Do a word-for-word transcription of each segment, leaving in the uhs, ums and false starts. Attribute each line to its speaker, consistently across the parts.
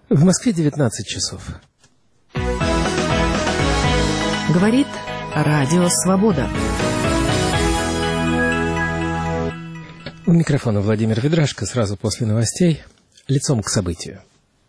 Speaker 1: В Москве девятнадцать часов.
Speaker 2: Говорит Радио Свобода.
Speaker 1: У микрофона Владимир Ведрашко. Сразу после новостей лицом к событию.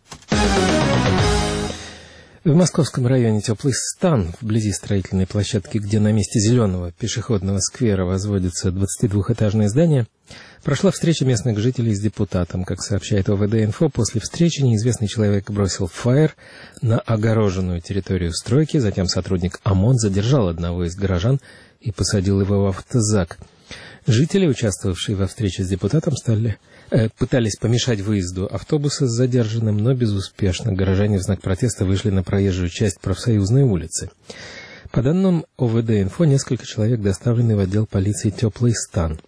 Speaker 1: В московском районе Теплый Стан, вблизи строительной площадки, где на месте зеленого пешеходного сквера возводится двадцатидвухэтажное здание, прошла встреча местных жителей с депутатом. Как сообщает ОВД-инфо, после встречи неизвестный человек бросил фаер на огороженную территорию стройки, затем сотрудник ОМОН задержал одного из горожан и посадил его в автозак. Жители, участвовавшие во встрече с депутатом, стали, э, пытались помешать выезду автобуса с задержанным, но безуспешно. Горожане в знак протеста вышли на проезжую часть Профсоюзной улицы. По данным ОВД-инфо, несколько человек доставлены в отдел полиции «Теплый Стан».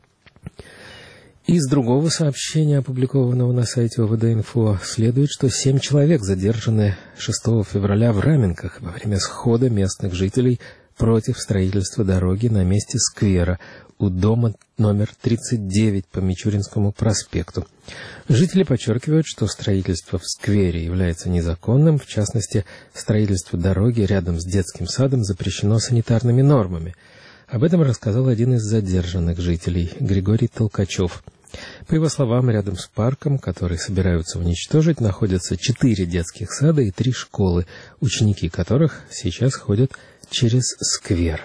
Speaker 1: Из другого сообщения, опубликованного на сайте ОВД-инфо, следует, что семь человек задержаны шестого февраля в Раменках во время схода местных жителей против строительства дороги на месте сквера у дома номер тридцать девять по Мичуринскому проспекту. Жители подчеркивают, что строительство в сквере является незаконным, в частности, строительство дороги рядом с детским садом запрещено санитарными нормами. Об этом рассказал один из задержанных жителей, Григорий Толкачев. По его словам, рядом с парком, который собираются уничтожить, находятся четыре детских сада и три школы, ученики которых сейчас ходят через сквер.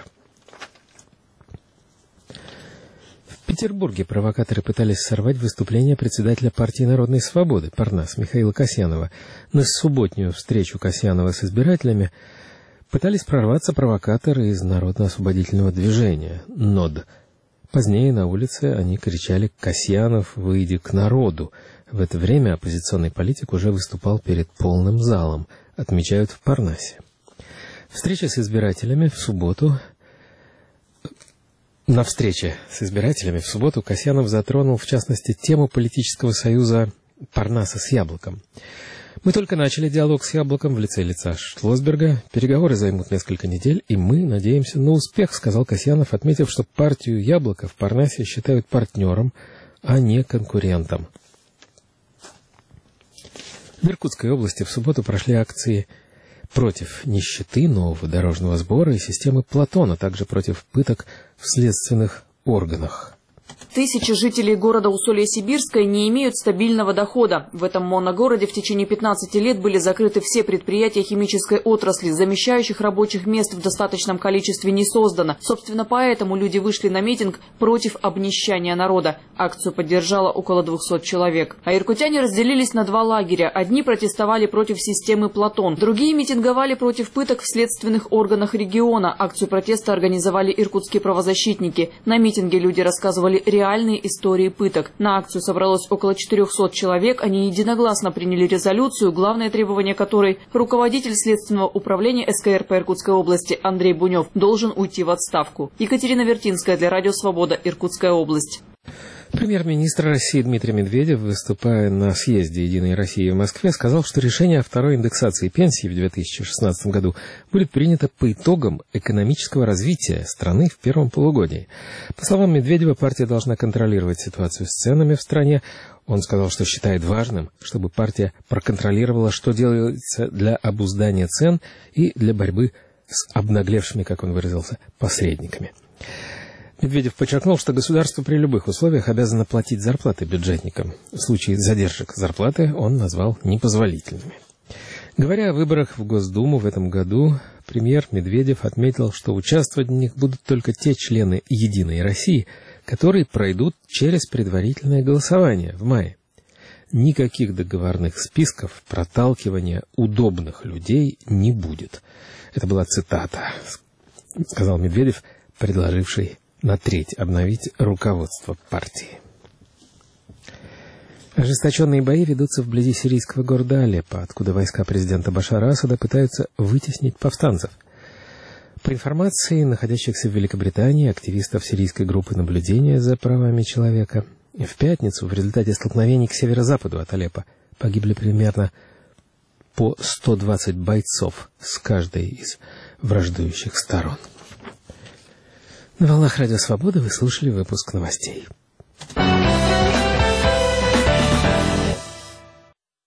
Speaker 1: В Петербурге провокаторы пытались сорвать выступление председателя партии Народной Свободы Парнас Михаила Касьянова. На субботнюю встречу Касьянова с избирателями пытались прорваться провокаторы из Народно-освободительного движения НОД. Позднее на улице они кричали «Касьянов, выйди к народу». В это время оппозиционный политик уже выступал перед полным залом, отмечают в Парнасе. Встреча с избирателями в субботу... На встрече с избирателями в субботу Касьянов затронул, в частности, тему политического союза Парнаса с Яблоком. «Мы только начали диалог с Яблоком в лице лица Шлосберга. Переговоры займут несколько недель, и мы надеемся на успех», — сказал Касьянов, отметив, что партию Яблоко в Парнасе считают партнером, а не конкурентом. В Иркутской области в субботу прошли акции против нищеты, нового дорожного сбора и системы Платон, а также против пыток в следственных органах.
Speaker 3: Тысячи жителей города Усолье-Сибирское не имеют стабильного дохода. В этом моногороде в течение пятнадцати лет были закрыты все предприятия химической отрасли. Замещающих рабочих мест в достаточном количестве не создано. Собственно, поэтому люди вышли на митинг против обнищания народа. Акцию поддержало около двухсот человек. А иркутяне разделились на два лагеря. Одни протестовали против системы Платон, другие митинговали против пыток в следственных органах региона. Акцию протеста организовали иркутские правозащитники. На митинге люди рассказывали реальные истории пыток. На акцию собралось около четырехсот человек. Они единогласно приняли резолюцию, главное требование которой – руководитель Следственного управления эс ка эр по Иркутской области Андрей Бунев должен уйти в отставку. Екатерина Вертинская для Радио Свобода, Иркутская область.
Speaker 1: Премьер-министр России Дмитрий Медведев, выступая на съезде «Единой России» в Москве, сказал, что решение о второй индексации пенсий в две тысячи шестнадцатом году будет принято по итогам экономического развития страны в первом полугодии. По словам Медведева, партия должна контролировать ситуацию с ценами в стране. Он сказал, что считает важным, чтобы партия проконтролировала, что делается для обуздания цен и для борьбы с обнаглевшими, как он выразился, посредниками. Медведев подчеркнул, что государство при любых условиях обязано платить зарплаты бюджетникам. В случае задержек зарплаты он назвал непозволительными. Говоря о выборах в Госдуму в этом году, премьер Медведев отметил, что участвовать в них будут только те члены «Единой России», которые пройдут через предварительное голосование в мае. Никаких договорных списков проталкивания удобных людей не будет. Это была цитата, сказал Медведев, предложивший на треть обновить руководство партии. Ожесточенные бои ведутся вблизи сирийского города Алеппо, откуда войска президента Башара Асада пытаются вытеснить повстанцев. По информации находящихся в Великобритании активистов сирийской группы наблюдения за правами человека, в пятницу в результате столкновений к северо-западу от Алеппо погибли примерно по сто двадцать бойцов с каждой из враждующих сторон. На волнах Радио Свобода вы слушали выпуск новостей.